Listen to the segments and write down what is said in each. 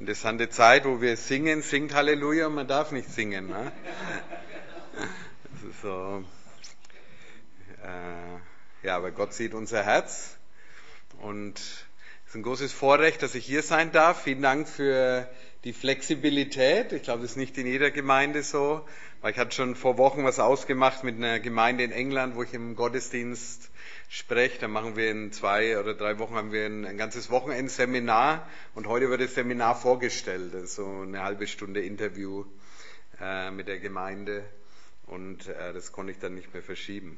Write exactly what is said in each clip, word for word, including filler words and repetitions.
Interessante Zeit, wo wir singen, singt Halleluja und man darf nicht singen. Ne? Das ist so. Äh, ja, aber Gott sieht unser Herz und es ist ein großes Vorrecht, dass ich hier sein darf. Vielen Dank für die Flexibilität. Ich glaube, das ist nicht in jeder Gemeinde so, weil ich hatte schon vor Wochen was ausgemacht mit einer Gemeinde in England, wo ich im Gottesdienst spreche. Da machen wir in zwei oder drei Wochen haben wir ein, ein ganzes Wochenendseminar und heute wird das Seminar vorgestellt. Das ist so eine halbe Stunde Interview äh, mit der Gemeinde und äh, das konnte ich dann nicht mehr verschieben.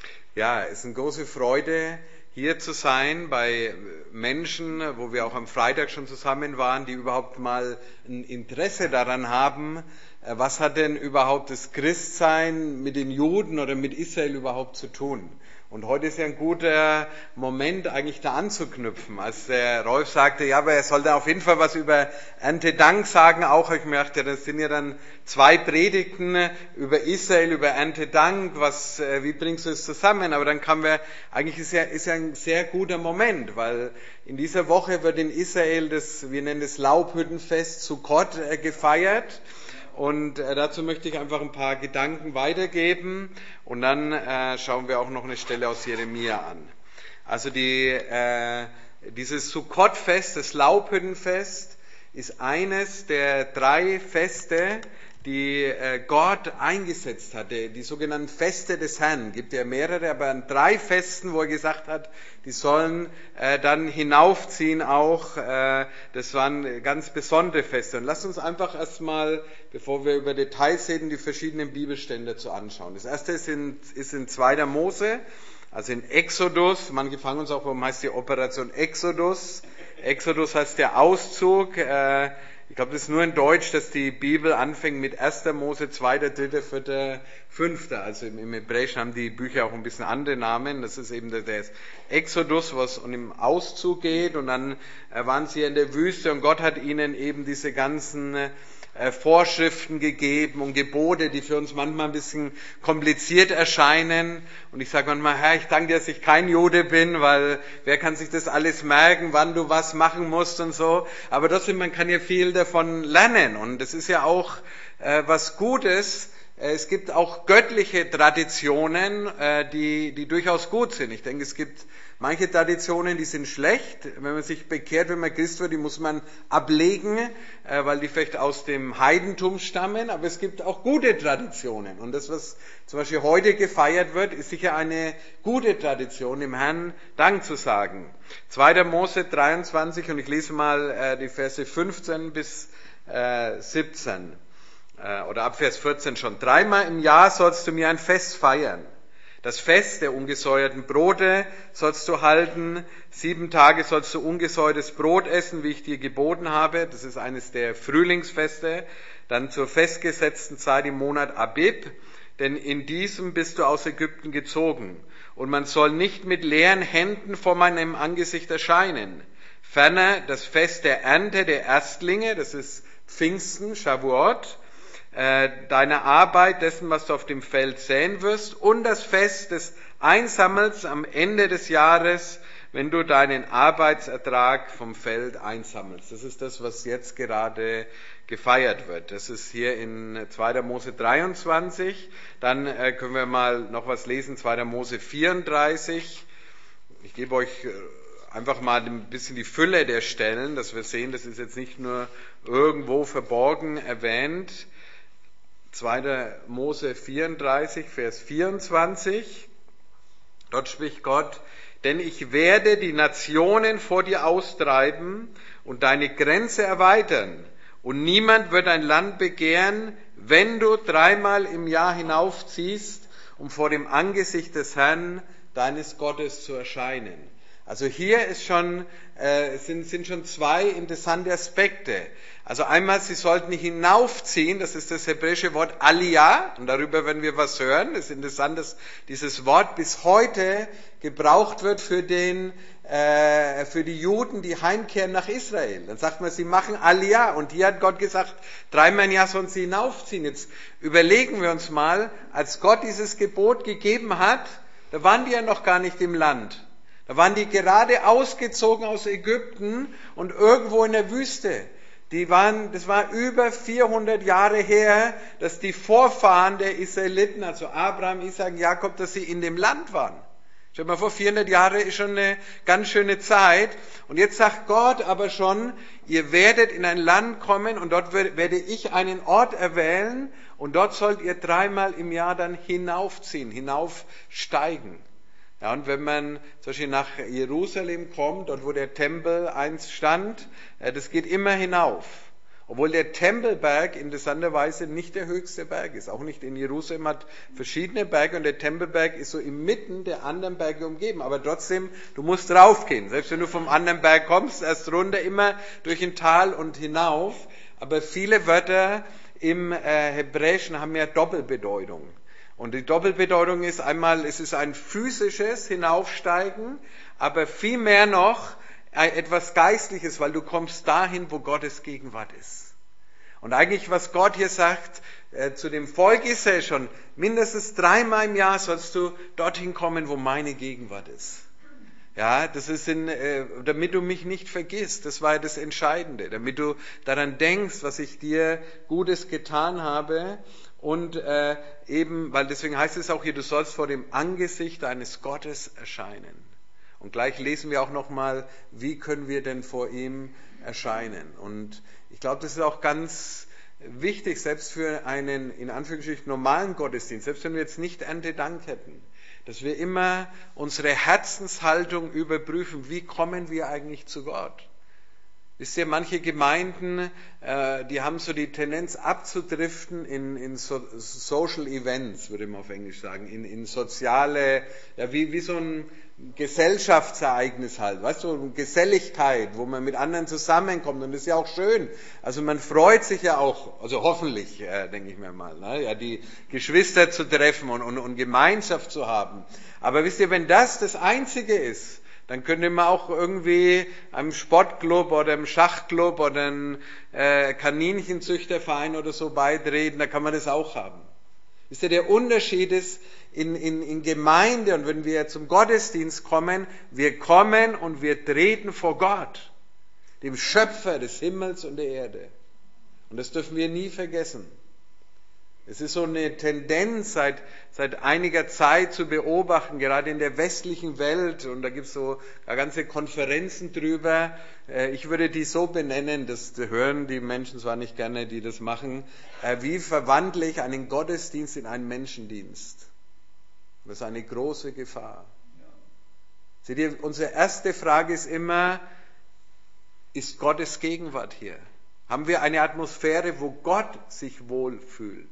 Ja, es ist eine große Freude, hier zu sein bei Menschen, wo wir auch am Freitag schon zusammen waren, die überhaupt mal ein Interesse daran haben, was hat denn überhaupt das Christsein mit den Juden oder mit Israel überhaupt zu tun. Und heute ist ja ein guter Moment, eigentlich da anzuknüpfen. Als der Rolf sagte, ja, aber er sollte auf jeden Fall was über Erntedank sagen, auch ich merkte, das sind ja dann zwei Predigten über Israel, über Erntedank, was, wie bringst du es zusammen? Aber dann kamen wir, eigentlich ist ja, ist ja ein sehr guter Moment, weil in dieser Woche wird in Israel das, wir nennen es Laubhüttenfest Sukkot gefeiert. Und äh, dazu möchte ich einfach ein paar Gedanken weitergeben und dann äh, schauen wir auch noch eine Stelle aus Jeremia an. Also die, äh, dieses Sukkot-Fest, das Laubhüttenfest, ist eines der drei Feste, die äh, Gott eingesetzt hatte, die sogenannten Feste des Herrn. Es gibt ja mehrere, aber an drei Festen, wo er gesagt hat, die sollen äh, dann hinaufziehen auch. Äh, das waren ganz besondere Feste. Und lasst uns einfach erstmal, bevor wir über Details reden, die verschiedenen Bibelstellen dazu anschauen. Das erste ist in, ist in zweiter Mose, also in Exodus. Manche fragen uns auch, warum heißt die Operation Exodus? Exodus heißt der Auszug. Äh, Ich glaube, das ist nur in Deutsch, dass die Bibel anfängt mit erster Mose, zweiter, dritter, vierter, fünfter. Also im Hebräischen haben die Bücher auch ein bisschen andere Namen. Das ist eben der, der Exodus, was um den Auszug geht. Und dann waren sie in der Wüste und Gott hat ihnen eben diese ganzen Vorschriften gegeben und Gebote, die für uns manchmal ein bisschen kompliziert erscheinen. Und ich sage manchmal, Herr, ich danke dir, dass ich kein Jude bin, weil wer kann sich das alles merken, wann du was machen musst und so. Aber trotzdem, man kann ja viel davon lernen. Und das ist ja auch äh, was Gutes. Es gibt auch göttliche Traditionen, äh, die, die durchaus gut sind. Ich denke, es gibt manche Traditionen, die sind schlecht. Wenn man sich bekehrt, wenn man Christ wird, die muss man ablegen, äh, weil die vielleicht aus dem Heidentum stammen. Aber es gibt auch gute Traditionen. Und das, was zum Beispiel heute gefeiert wird, ist sicher eine gute Tradition, dem Herrn Dank zu sagen. zweiter Mose dreiundzwanzig, und ich lese mal äh, die Verse fünfzehn bis siebzehn. Oder ab Vers vierzehn schon. Dreimal im Jahr sollst du mir ein Fest feiern. Das Fest der ungesäuerten Brote sollst du halten. Sieben Tage sollst du ungesäuertes Brot essen, wie ich dir geboten habe. Das ist eines der Frühlingsfeste. Dann zur festgesetzten Zeit im Monat Abib. Denn in diesem bist du aus Ägypten gezogen. Und man soll nicht mit leeren Händen vor meinem Angesicht erscheinen. Ferner das Fest der Ernte der Erstlinge, das ist Pfingsten, Shavuot, deine Arbeit, dessen, was du auf dem Feld säen wirst, und das Fest des Einsammels am Ende des Jahres, wenn du deinen Arbeitsertrag vom Feld einsammelst. Das ist das, was jetzt gerade gefeiert wird. Das ist hier in zweiter Mose dreiundzwanzig. Dann äh, können wir mal noch was lesen, zweiter Mose vierunddreißig. Ich gebe euch einfach mal ein bisschen die Fülle der Stellen, dass wir sehen, das ist jetzt nicht nur irgendwo verborgen erwähnt. zweiter Mose vierunddreißig, Vers vierundzwanzig. Dort spricht Gott: Denn ich werde die Nationen vor dir austreiben und deine Grenze erweitern. Und niemand wird ein Land begehren, wenn du dreimal im Jahr hinaufziehst, um vor dem Angesicht des Herrn, deines Gottes, zu erscheinen. Also hier ist schon, äh, sind, sind schon zwei interessante Aspekte. Also einmal, sie sollten hinaufziehen, das ist das hebräische Wort Aliyah, und darüber werden wir was hören. Es ist interessant, dass dieses Wort bis heute gebraucht wird für den, äh, für die Juden, die heimkehren nach Israel. Dann sagt man, sie machen Aliyah, und hier hat Gott gesagt, dreimal im Jahr sollen sie hinaufziehen. Jetzt überlegen wir uns mal, als Gott dieses Gebot gegeben hat, da waren die ja noch gar nicht im Land. Da waren die gerade ausgezogen aus Ägypten und irgendwo in der Wüste. Die waren, das war über vierhundert Jahre her, dass die Vorfahren der Israeliten, also Abraham, Isaac, Jakob, dass sie in dem Land waren. Stell dir mal vor, vierhundert Jahre ist schon eine ganz schöne Zeit. Und jetzt sagt Gott aber schon, ihr werdet in ein Land kommen und dort werde ich einen Ort erwählen und dort sollt ihr dreimal im Jahr dann hinaufziehen, hinaufsteigen. Ja, und wenn man zum Beispiel nach Jerusalem kommt, dort wo der Tempel einst stand, das geht immer hinauf. Obwohl der Tempelberg interessanterweise nicht der höchste Berg ist. Auch nicht in Jerusalem, hat verschiedene Berge und der Tempelberg ist so inmitten der anderen Berge umgeben. Aber trotzdem, du musst raufgehen. Selbst wenn du vom anderen Berg kommst, erst runter, immer durch ein Tal und hinauf. Aber viele Wörter im äh, Hebräischen haben ja Doppelbedeutung. Und die Doppelbedeutung ist einmal, es ist ein physisches Hinaufsteigen, aber viel mehr noch etwas Geistliches, weil du kommst dahin, wo Gottes Gegenwart ist. Und eigentlich, was Gott hier sagt, äh, zu dem Volk Israel schon, mindestens dreimal im Jahr sollst du dorthin kommen, wo meine Gegenwart ist. Ja, das ist in, äh, damit du mich nicht vergisst, das war das Entscheidende, damit du daran denkst, was ich dir Gutes getan habe. Und äh, eben, weil deswegen heißt es auch hier, du sollst vor dem Angesicht deines Gottes erscheinen. Und gleich lesen wir auch nochmal, wie können wir denn vor ihm erscheinen. Und ich glaube, das ist auch ganz wichtig, selbst für einen, in Anführungsstrichen, normalen Gottesdienst, selbst wenn wir jetzt nicht Erntedank hätten, dass wir immer unsere Herzenshaltung überprüfen, wie kommen wir eigentlich zu Gott. Wisst ihr, manche Gemeinden, äh, die haben so die Tendenz abzudriften in, in so, Social Events, würde man auf Englisch sagen, in, in soziale, ja, wie, wie so ein Gesellschaftsereignis halt, weißt du, Geselligkeit, wo man mit anderen zusammenkommt und das ist ja auch schön. Also man freut sich ja auch, also hoffentlich, äh, denke ich mir mal, ne, ja, die Geschwister zu treffen und, und, und Gemeinschaft zu haben. Aber wisst ihr, wenn das das Einzige ist, dann könnte man auch irgendwie einem Sportclub oder einem Schachclub oder einem äh, Kaninchenzüchterverein oder so beitreten, da kann man das auch haben. Wisst ihr, der Unterschied ist in, in, in Gemeinde und wenn wir zum Gottesdienst kommen, wir kommen und wir treten vor Gott, dem Schöpfer des Himmels und der Erde. Und das dürfen wir nie vergessen. Es ist so eine Tendenz seit, seit einiger Zeit zu beobachten, gerade in der westlichen Welt, und da gibt es so ganze Konferenzen drüber. Ich würde die so benennen, das hören die Menschen zwar nicht gerne, die das machen, wie verwandle ich einen Gottesdienst in einen Menschendienst? Das ist eine große Gefahr. Seht ihr, unsere erste Frage ist immer, ist Gottes Gegenwart hier? Haben wir eine Atmosphäre, wo Gott sich wohlfühlt?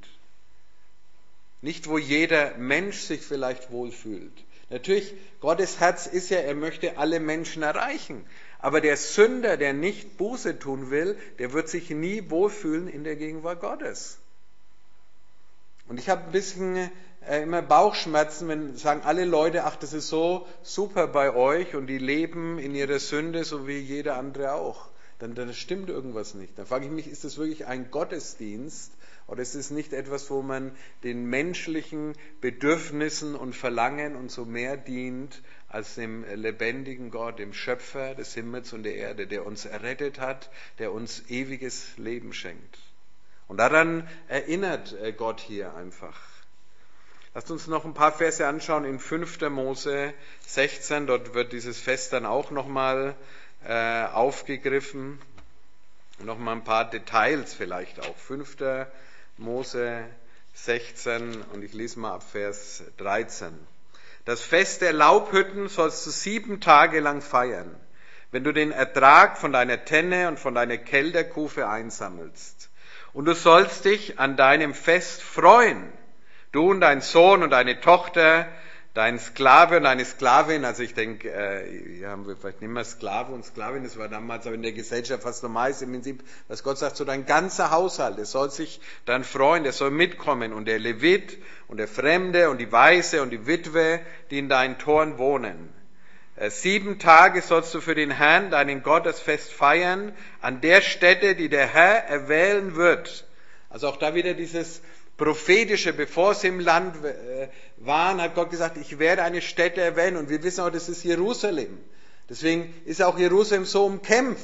Nicht, wo jeder Mensch sich vielleicht wohlfühlt. Natürlich, Gottes Herz ist ja, er möchte alle Menschen erreichen. Aber der Sünder, der nicht Buße tun will, der wird sich nie wohlfühlen in der Gegenwart Gottes. Und ich habe ein bisschen äh, immer Bauchschmerzen, wenn sagen alle Leute, ach, das ist so super bei euch und die leben in ihrer Sünde, so wie jeder andere auch. Dann, dann stimmt irgendwas nicht. Dann frage ich mich, ist das wirklich ein Gottesdienst oder ist es nicht etwas, wo man den menschlichen Bedürfnissen und Verlangen und so mehr dient als dem lebendigen Gott, dem Schöpfer des Himmels und der Erde, der uns errettet hat, der uns ewiges Leben schenkt. Und daran erinnert Gott hier einfach. Lasst uns noch ein paar Verse anschauen in fünfter Mose sechzehn, dort wird dieses Fest dann auch nochmal äh, aufgegriffen. Nochmal ein paar Details vielleicht auch. fünfter Mose sechzehn und ich lese mal ab Vers dreizehn. Das Fest der Laubhütten sollst du sieben Tage lang feiern, wenn du den Ertrag von deiner Tenne und von deiner Kelterkufe einsammelst. Und du sollst dich an deinem Fest freuen, du und dein Sohn und deine Tochter, dein Sklave und deine Sklavin. Also ich denke, äh, hier haben wir vielleicht nicht mehr Sklave und Sklavin, das war damals aber in der Gesellschaft fast normal, ist im Prinzip, was Gott sagt, so dein ganzer Haushalt, der soll sich dann freuen, der soll mitkommen und der Levit und der Fremde und die Waise und die Witwe, die in deinen Toren wohnen. Äh, sieben Tage sollst du für den Herrn, deinen Gott, das Fest feiern, an der Stätte, die der Herr erwählen wird. Also auch da wieder dieses prophetische, bevor sie im Land waren, hat Gott gesagt, ich werde eine Stätte erwählen. Und wir wissen auch, das ist Jerusalem. Deswegen ist auch Jerusalem so umkämpft,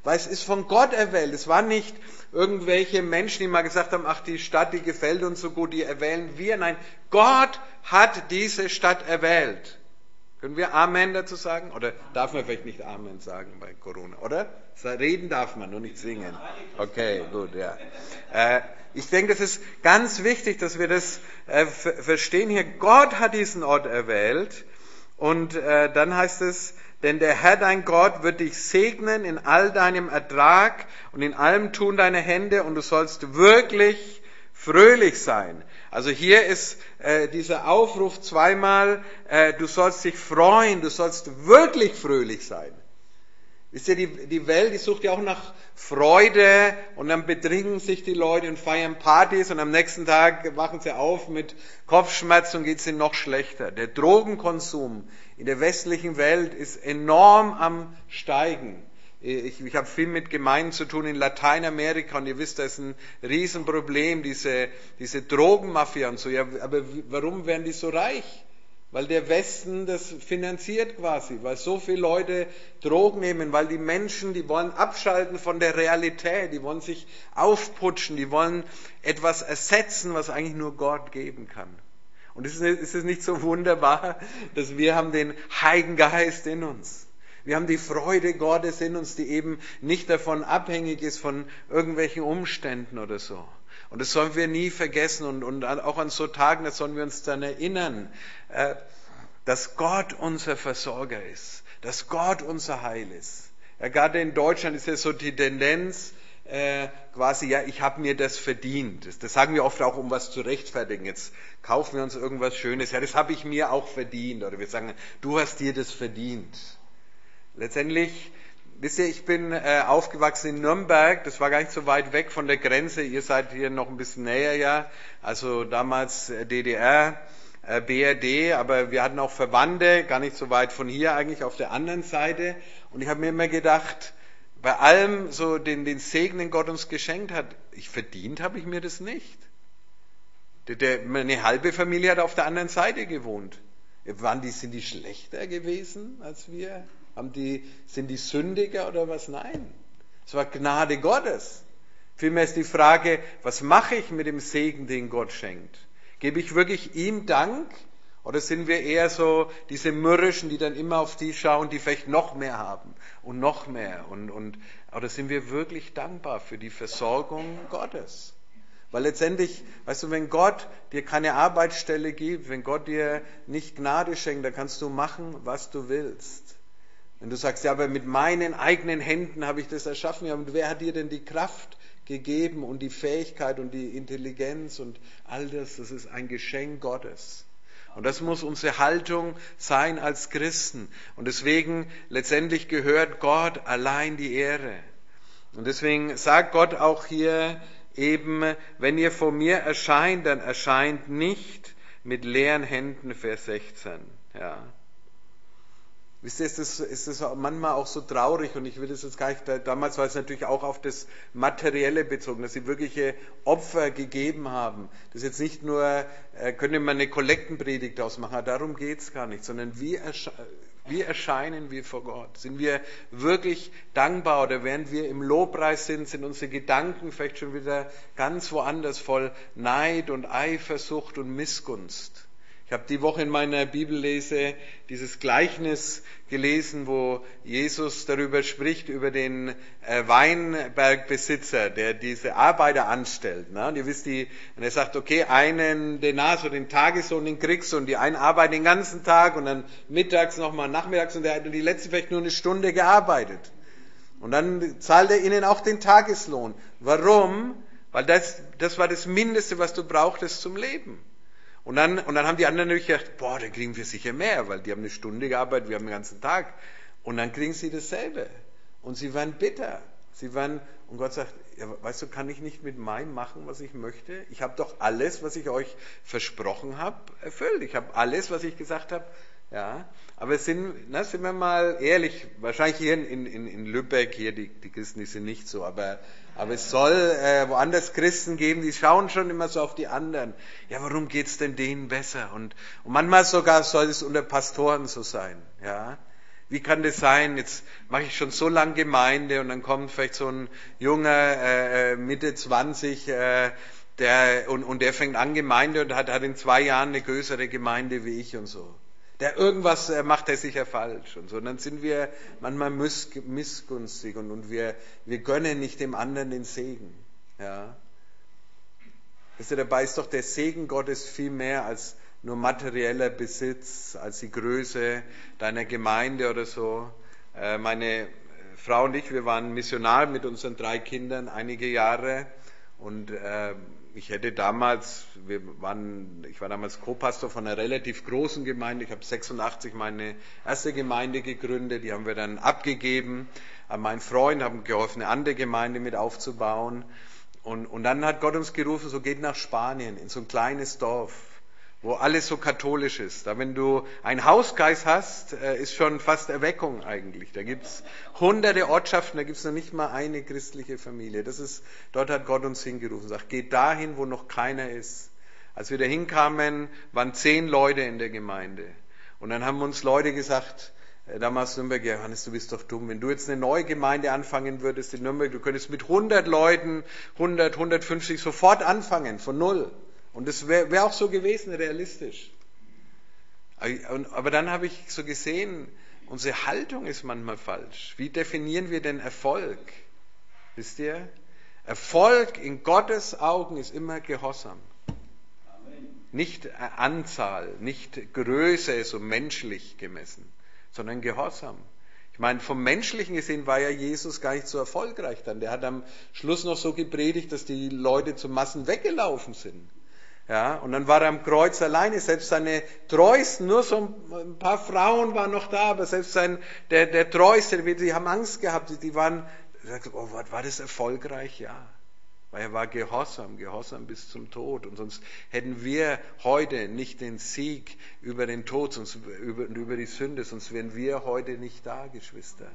weil es ist von Gott erwählt. Es waren nicht irgendwelche Menschen, die mal gesagt haben, ach, die Stadt, die gefällt uns so gut, die erwählen wir. Nein, Gott hat diese Stadt erwählt. Können wir Amen dazu sagen? Oder darf man vielleicht nicht Amen sagen bei Corona, oder? Reden darf man, nur nicht singen. Okay, gut, ja. Äh, ich denke, es ist ganz wichtig, dass wir das äh, verstehen hier. Gott hat diesen Ort erwählt. Und äh, dann heißt es, denn der Herr dein Gott wird dich segnen in all deinem Ertrag und in allem Tun deiner Hände und du sollst wirklich fröhlich sein. Also hier ist äh, dieser Aufruf zweimal, äh, du sollst dich freuen, du sollst wirklich fröhlich sein. Wisst ihr, die, die Welt, die sucht ja auch nach Freude und dann betrinken sich die Leute und feiern Partys und am nächsten Tag wachen sie auf mit Kopfschmerzen und geht es ihnen noch schlechter. Der Drogenkonsum in der westlichen Welt ist enorm am Steigen. Ich, ich habe viel mit Gemeinden zu tun in Lateinamerika und ihr wisst, das ist ein Riesenproblem, diese, diese Drogenmafia und so. Ja, aber warum werden die so reich? Weil der Westen das finanziert quasi, weil so viele Leute Drogen nehmen, weil die Menschen, die wollen abschalten von der Realität, die wollen sich aufputschen, die wollen etwas ersetzen, was eigentlich nur Gott geben kann. Und ist es nicht so wunderbar, dass wir haben den Heiligen Geist in uns. Wir haben die Freude Gottes in uns, die eben nicht davon abhängig ist von irgendwelchen Umständen oder so. Und das sollen wir nie vergessen und, und auch an so Tagen, da sollen wir uns dann erinnern, äh, dass Gott unser Versorger ist, dass Gott unser Heil ist. Ja, gerade in Deutschland ist ja so die Tendenz, äh, quasi, ja, ich habe mir das verdient. Das, das sagen wir oft auch, um was zu rechtfertigen. Jetzt kaufen wir uns irgendwas Schönes. Ja, das habe ich mir auch verdient. Oder wir sagen, du hast dir das verdient. Letztendlich, wisst ihr, ich bin äh, aufgewachsen in Nürnberg, das war gar nicht so weit weg von der Grenze, ihr seid hier noch ein bisschen näher, ja, also damals äh, D D R, äh, B R D, aber wir hatten auch Verwandte, gar nicht so weit von hier eigentlich auf der anderen Seite und ich habe mir immer gedacht, bei allem so den, den Segen, den Gott uns geschenkt hat, ich verdient habe ich mir das nicht. Der, der, meine halbe Familie hat auf der anderen Seite gewohnt. Waren die, sind die schlechter gewesen als wir? Haben die, sind die Sündiger oder was? Nein. Es war Gnade Gottes. Vielmehr ist die Frage, was mache ich mit dem Segen, den Gott schenkt? Gebe ich wirklich ihm Dank? Oder sind wir eher so diese Mürrischen, die dann immer auf die schauen, die vielleicht noch mehr haben und noch mehr? Und, und, oder sind wir wirklich dankbar für die Versorgung Gottes? Weil letztendlich, weißt du, wenn Gott dir keine Arbeitsstelle gibt, wenn Gott dir nicht Gnade schenkt, dann kannst du machen, was du willst. Wenn du sagst, ja, aber mit meinen eigenen Händen habe ich das erschaffen, ja, und wer hat dir denn die Kraft gegeben und die Fähigkeit und die Intelligenz und all das, das ist ein Geschenk Gottes. Und das muss unsere Haltung sein als Christen. Und deswegen, letztendlich gehört Gott allein die Ehre. Und deswegen sagt Gott auch hier eben, wenn ihr vor mir erscheint, dann erscheint nicht mit leeren Händen, Vers sechzehn, ja. Wisst ihr, ist das, ist das manchmal auch so traurig und ich will das jetzt gar nicht, damals war es natürlich auch auf das Materielle bezogen, dass sie wirkliche Opfer gegeben haben. Das ist jetzt nicht nur, äh, könnte man eine Kollektenpredigt ausmachen, darum geht's gar nicht, sondern wie, ersche- wie erscheinen wir vor Gott? Sind wir wirklich dankbar oder während wir im Lobpreis sind, sind unsere Gedanken vielleicht schon wieder ganz woanders voll Neid und Eifersucht und Missgunst? Ich habe die Woche in meiner Bibellese dieses Gleichnis gelesen, wo Jesus darüber spricht, über den äh, Weinbergbesitzer, der diese Arbeiter anstellt. Ne? Und ihr wisst, die, und er sagt, okay, einen Denar, so den Tageslohn, den kriegst du, und die einen arbeiten den ganzen Tag und dann mittags nochmal, nachmittags, und der hat die letzte vielleicht nur eine Stunde gearbeitet. Und dann zahlt er ihnen auch den Tageslohn. Warum? Weil das, das war das Mindeste, was du brauchtest zum Leben. Und dann, und dann haben die anderen natürlich gedacht, boah, dann kriegen wir sicher mehr, weil die haben eine Stunde gearbeitet, wir haben den ganzen Tag. Und dann kriegen sie dasselbe. Und sie waren bitter. Sie waren, und Gott sagt, ja, weißt du, kann ich nicht mit meinem machen, was ich möchte? Ich habe doch alles, was ich euch versprochen habe, erfüllt. Ich habe alles, was ich gesagt habe, ja. Aber sind, na, sind wir mal ehrlich, wahrscheinlich hier in, in, in Lübeck, hier die, die Christen, die sind nicht so, aber Aber es soll äh, woanders Christen geben, die schauen schon immer so auf die anderen. Ja, warum geht's denn denen besser? Und, und manchmal sogar soll es unter Pastoren so sein. Ja, Wie kann das sein? Jetzt mache ich schon so lange Gemeinde und dann kommt vielleicht so ein junger, äh, Mitte zwanzig, äh, der, und, und der fängt an Gemeinde und hat, hat in zwei Jahren eine größere Gemeinde wie ich und so. Der irgendwas äh, macht er sicher falsch und so. Und dann sind wir manchmal miss, missgünstig und, und wir, wir gönnen nicht dem anderen den Segen. Ja. Wisst ihr, dabei ist doch der Segen Gottes viel mehr als nur materieller Besitz, als die Größe deiner Gemeinde oder so. Äh, meine Frau und ich, wir waren Missionar mit unseren drei Kindern einige Jahre und äh, ich hätte damals, wir waren, ich war damals Co-Pastor von einer relativ großen Gemeinde. Ich habe sechsundachtzig meine erste Gemeinde gegründet, die haben wir dann abgegeben an meinen Freund, haben geholfen, eine andere Gemeinde mit aufzubauen. Und, und dann hat Gott uns gerufen, so geht nach Spanien, in so ein kleines Dorf, wo alles so katholisch ist. Da wenn du einen Hauskreis hast, ist schon fast Erweckung eigentlich. Da gibt's hunderte Ortschaften, da gibt's noch nicht mal eine christliche Familie. Das ist, dort hat Gott uns hingerufen, sagt, geht dahin, wo noch keiner ist. Als wir da hinkamen, waren zehn Leute in der Gemeinde. Und dann haben uns Leute gesagt, damals Nürnberg, ja, Johannes, du bist doch dumm. Wenn du jetzt eine neue Gemeinde anfangen würdest in Nürnberg, du könntest mit hundert Leuten, hundert, hundertfünfzig sofort anfangen, von null. Und das wäre wär auch so gewesen, realistisch. Aber dann habe ich so gesehen, unsere Haltung ist manchmal falsch. Wie definieren wir denn Erfolg? Wisst ihr? Erfolg in Gottes Augen ist immer Gehorsam. Nicht Anzahl, nicht Größe, so menschlich gemessen, sondern Gehorsam. Ich meine, vom Menschlichen gesehen war ja Jesus gar nicht so erfolgreich dann. Der hat am Schluss noch so gepredigt, dass die Leute zu Massen weggelaufen sind. Ja, und dann war er am Kreuz alleine, selbst seine Treuesten, nur so ein paar Frauen waren noch da, aber selbst sein, der, der Treueste, die haben Angst gehabt, die waren, oh, war das erfolgreich? Ja. Weil er war gehorsam, gehorsam bis zum Tod. Und sonst hätten wir heute nicht den Sieg über den Tod sonst über, und über die Sünde, sonst wären wir heute nicht da, Geschwister.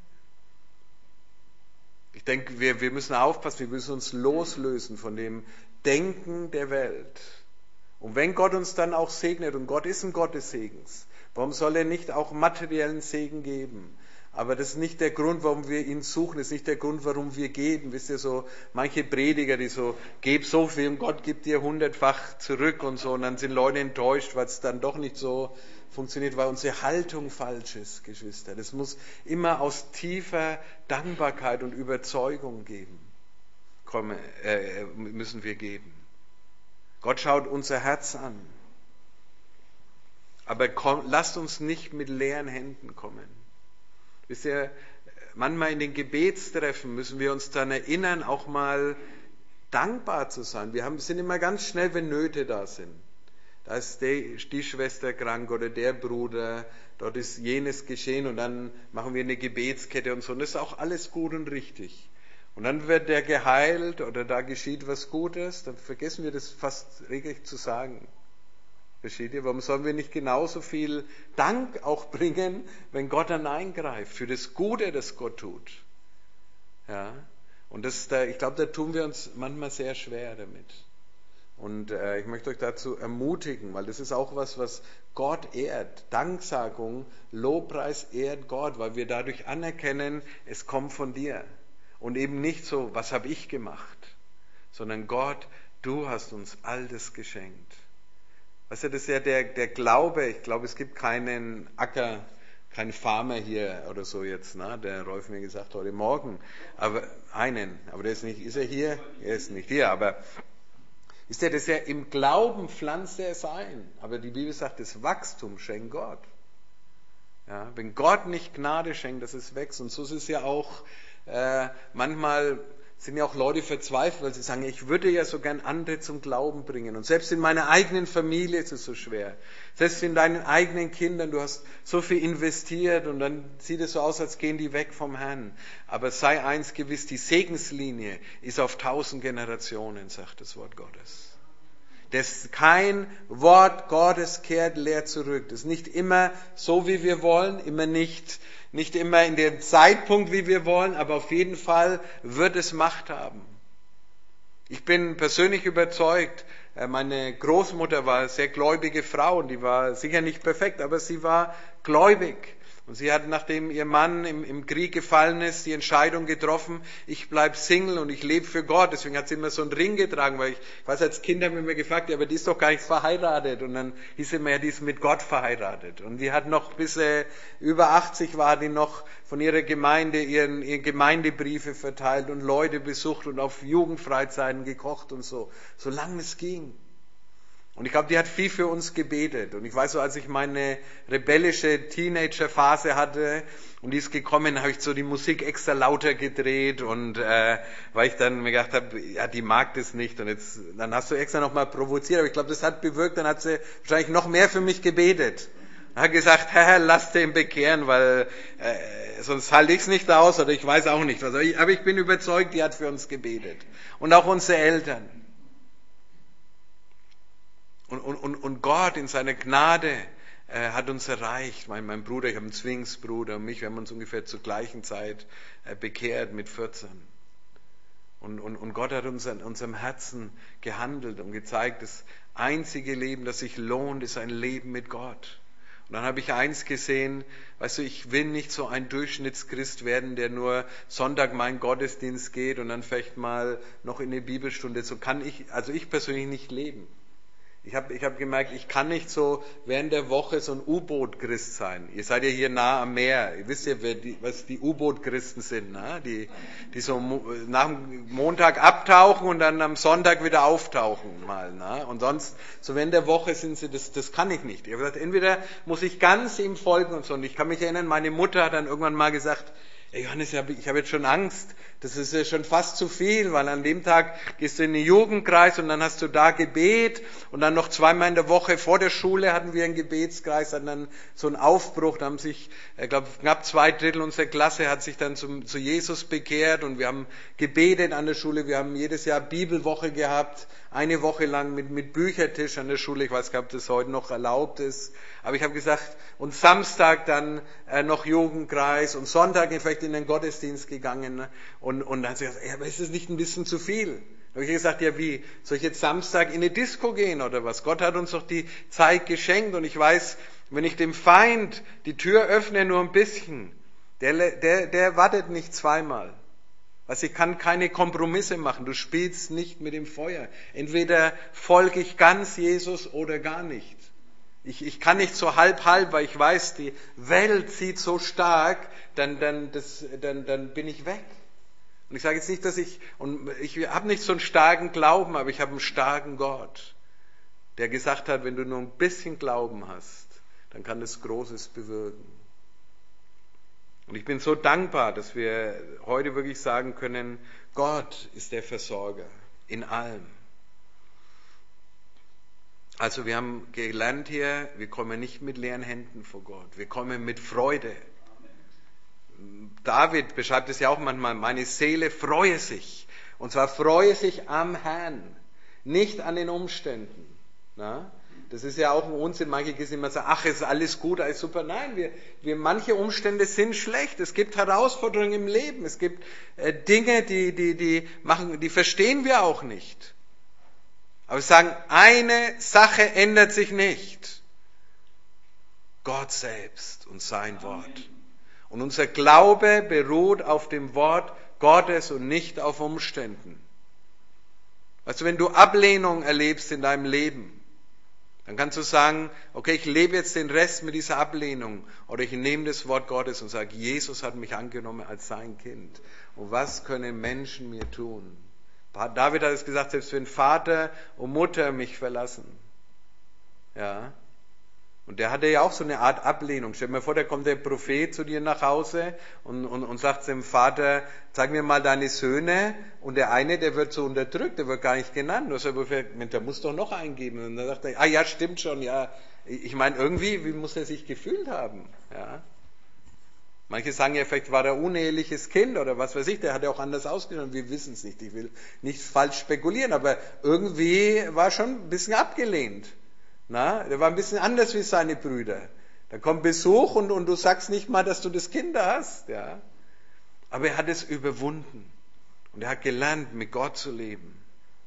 Ich denke, wir, wir müssen aufpassen, wir müssen uns loslösen von dem Denken der Welt. Und wenn Gott uns dann auch segnet, und Gott ist ein Gott des Segens, warum soll er nicht auch materiellen Segen geben? Aber das ist nicht der Grund, warum wir ihn suchen, das ist nicht der Grund, warum wir geben. Wisst ihr, so manche Prediger, die so, gib so viel und Gott gibt dir hundertfach zurück und so, und dann sind Leute enttäuscht, weil es dann doch nicht so funktioniert, weil unsere Haltung falsch ist, Geschwister. Das muss immer aus tiefer Dankbarkeit und Überzeugung geben. Komm, äh, müssen wir geben. Gott schaut unser Herz an. Aber komm, lasst uns nicht mit leeren Händen kommen. Wisst ihr, manchmal in den Gebetstreffen müssen wir uns dann erinnern, auch mal dankbar zu sein. Wir haben, sind immer ganz schnell, wenn Nöte da sind. Da ist die, die Schwester krank oder der Bruder, dort ist jenes geschehen und dann machen wir eine Gebetskette und so. Und das ist auch alles gut und richtig. Und dann wird der geheilt oder da geschieht was Gutes, dann vergessen wir das fast regelrecht zu sagen. Versteht ihr? Warum sollen wir nicht genauso viel Dank auch bringen, wenn Gott dann eingreift, für das Gute, das Gott tut? Ja? Und das, da, ich glaube, da tun wir uns manchmal sehr schwer damit. Und äh, ich möchte euch dazu ermutigen, weil das ist auch was, was Gott ehrt. Danksagung, Lobpreis ehrt Gott, weil wir dadurch anerkennen, es kommt von dir. Und eben nicht so, was habe ich gemacht, sondern Gott, du hast uns all das geschenkt. Weißt du, das ist ja der, der Glaube, ich glaube, es gibt keinen Acker, keinen Farmer hier oder so jetzt, ne? Der Rolf mir gesagt heute Morgen, aber einen, aber der ist nicht, ist er hier? Er ist nicht hier, aber ist der, das ja im Glauben pflanzt er es ein, aber die Bibel sagt, das Wachstum schenkt Gott. Ja, wenn Gott nicht Gnade schenkt, dass es wächst, und so ist es ja auch, äh, manchmal sind ja auch Leute verzweifelt, weil sie sagen, ich würde ja so gern andere zum Glauben bringen. Und selbst in meiner eigenen Familie ist es so schwer. Selbst in deinen eigenen Kindern, du hast so viel investiert und dann sieht es so aus, als gehen die weg vom Herrn. Aber sei eins gewiss, die Segenslinie ist auf tausend Generationen, sagt das Wort Gottes. Das kein Wort Gottes kehrt leer zurück. Das ist nicht immer so, wie wir wollen, immer nicht, nicht immer in dem Zeitpunkt, wie wir wollen, aber auf jeden Fall wird es Macht haben. Ich bin persönlich überzeugt, meine Großmutter war eine sehr gläubige Frau und die war sicher nicht perfekt, aber sie war gläubig. Und sie hat, nachdem ihr Mann im, im Krieg gefallen ist, die Entscheidung getroffen, ich bleib Single und ich lebe für Gott. Deswegen hat sie immer so einen Ring getragen, weil ich, ich weiß, als Kind haben wir mir gefragt, ja, aber die ist doch gar nicht verheiratet. Und dann hieß immer, ja, die ist mit Gott verheiratet. Und die hat noch, bis sie über achtzig war, die noch von ihrer Gemeinde ihren, ihren Gemeindebriefe verteilt und Leute besucht und auf Jugendfreizeiten gekocht und so, solange es ging. Und ich glaube, die hat viel für uns gebetet. Und ich weiß so, als ich meine rebellische Teenager-Phase hatte und die ist gekommen, habe ich so die Musik extra lauter gedreht und äh, weil ich dann mir gedacht habe, ja, die mag das nicht. Und jetzt, dann hast du extra nochmal provoziert. Aber ich glaube, das hat bewirkt, dann hat sie wahrscheinlich noch mehr für mich gebetet. Und hat gesagt, Herr, lass den bekehren, weil äh, sonst halte ich es nicht aus oder ich weiß auch nicht was. Aber ich, aber ich bin überzeugt, die hat für uns gebetet. Und auch unsere Eltern. Und, und, und Gott in seiner Gnade äh, hat uns erreicht. Mein, mein Bruder, ich habe einen Zwillingsbruder und mich, wir haben uns ungefähr zur gleichen Zeit äh, bekehrt mit vierzehn. Und, und, und Gott hat uns an unserem Herzen gehandelt und gezeigt, das einzige Leben, das sich lohnt, ist ein Leben mit Gott. Und dann habe ich eins gesehen, weißt du, ich will nicht so ein Durchschnittschrist werden, der nur Sonntag mal in den Gottesdienst geht und dann vielleicht mal noch in eine Bibelstunde. So kann ich, also ich persönlich nicht leben. Ich habe ich hab gemerkt, ich kann nicht so während der Woche so ein U-Boot-Christ sein. Ihr seid ja hier nah am Meer. Ihr wisst ja, wer die, was die U-Boot-Christen sind, ne? die, die so nach dem Montag abtauchen und dann am Sonntag wieder auftauchen mal. Ne? Und sonst, so während der Woche sind sie, das, das kann ich nicht. Ich habe gesagt, entweder muss ich ganz ihm folgen und so. Und ich kann mich erinnern, meine Mutter hat dann irgendwann mal gesagt, hey Johannes, ich habe jetzt schon Angst, das ist ja schon fast zu viel, weil an dem Tag gehst du in den Jugendkreis und dann hast du da Gebet und dann noch zweimal in der Woche vor der Schule hatten wir einen Gebetskreis, hatten dann so einen Aufbruch, da haben sich, ich glaube, knapp zwei Drittel unserer Klasse hat sich dann zum, zu Jesus bekehrt und wir haben gebetet an der Schule, wir haben jedes Jahr Bibelwoche gehabt, eine Woche lang mit, mit Büchertisch an der Schule, ich weiß gar nicht, ob das heute noch erlaubt ist, aber ich habe gesagt, und Samstag dann äh, noch Jugendkreis und Sonntag vielleicht in den Gottesdienst gegangen. Ne? Und, und dann hat sie gesagt, ja, aber ist das nicht ein bisschen zu viel? Da habe ich gesagt, ja wie, soll ich jetzt Samstag in eine Disco gehen oder was? Gott hat uns doch die Zeit geschenkt und ich weiß, wenn ich dem Feind die Tür öffne nur ein bisschen, der, der, der wartet nicht zweimal. Also ich kann keine Kompromisse machen, du spielst nicht mit dem Feuer. Entweder folge ich ganz Jesus oder gar nicht. Ich, ich kann nicht so halb halb, weil ich weiß, die Welt zieht so stark, dann, dann, das, dann, dann bin ich weg. Und ich sage jetzt nicht, dass ich, und ich habe nicht so einen starken Glauben, aber ich habe einen starken Gott, der gesagt hat, wenn du nur ein bisschen Glauben hast, dann kann das Großes bewirken. Und ich bin so dankbar, dass wir heute wirklich sagen können, Gott ist der Versorger in allem. Also wir haben gelernt hier, wir kommen nicht mit leeren Händen vor Gott, wir kommen mit Freude. David beschreibt es ja auch manchmal, meine Seele freue sich. Und zwar freue sich am Herrn, nicht an den Umständen. Na? Das ist ja auch ein Unsinn, manche gehen immer sagen, ach, ist alles gut, alles super. Nein, wir, wir, manche Umstände sind schlecht. Es gibt Herausforderungen im Leben. Es gibt äh, Dinge, die, die, die machen, die verstehen wir auch nicht. Aber wir sagen, eine Sache ändert sich nicht. Gott selbst und sein Wort. Und unser Glaube beruht auf dem Wort Gottes und nicht auf Umständen. Also wenn du Ablehnung erlebst in deinem Leben, dann kannst du sagen, okay, ich lebe jetzt den Rest mit dieser Ablehnung. Oder ich nehme das Wort Gottes und sage, Jesus hat mich angenommen als sein Kind. Und was können Menschen mir tun? David hat es gesagt, selbst wenn Vater und Mutter mich verlassen. Ja. Und der hatte ja auch so eine Art Ablehnung. Stell dir mal vor, da kommt der Prophet zu dir nach Hause und, und, und sagt dem Vater, zeig mir mal deine Söhne. Und der eine, der wird so unterdrückt, der wird gar nicht genannt. Der muss doch noch eingeben. Und dann sagt er, ah ja, stimmt schon, ja. Ich meine, irgendwie, wie muss er sich gefühlt haben? Ja. Manche sagen ja, vielleicht war er ein uneheliches Kind oder was weiß ich, der hat ja auch anders ausgesehen. Wir wissen es nicht. Ich will nicht falsch spekulieren, aber irgendwie war er schon ein bisschen abgelehnt. Na, der war ein bisschen anders wie seine Brüder. Da kommt Besuch und, und du sagst nicht mal, dass du das Kind hast. Ja. Aber er hat es überwunden. Und er hat gelernt, mit Gott zu leben.